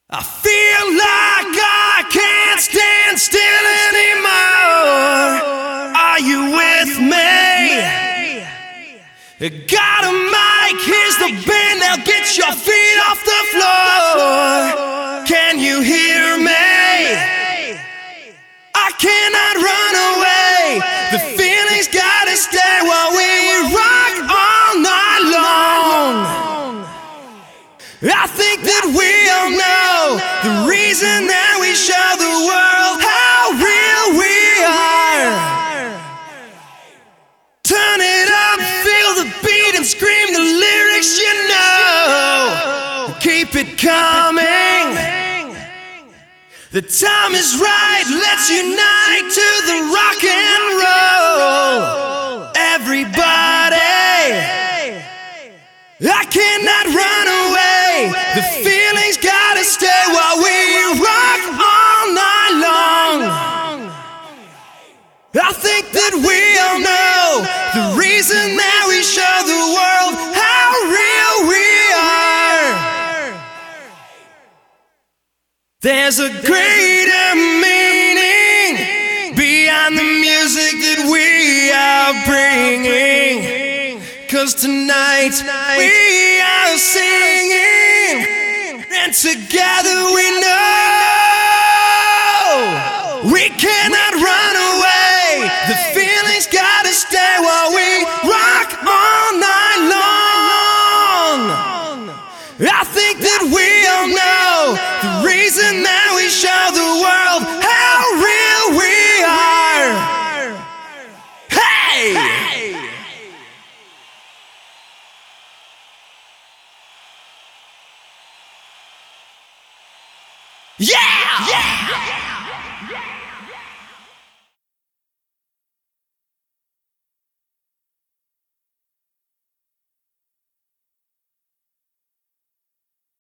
I feel like I can't stand still anymore. Are you with me? Got a mic, here's the band. Now get your feet off the floor. Can you hear me? I cannot run away. The feeling's gotta stay while we rock all night long. I think that we all know the reason that we show the world how real we are. Turn it up, feel the beat and scream the lyrics you know. Keep it coming. The time is right, let's unite to the rock and roll. Everybody, I cannot run away. The feeling's gotta stay while we rock all night long. I think that we all know the reason that we show the world how real we are. There's a greater meaning beyond the music that we are bringing. 'Cause tonight we are singing, and together we know we cannot run away. The feeling's gotta stay while we rock all night long. I think that we all know the reason that we show the world how real we are. Hey! Yeah!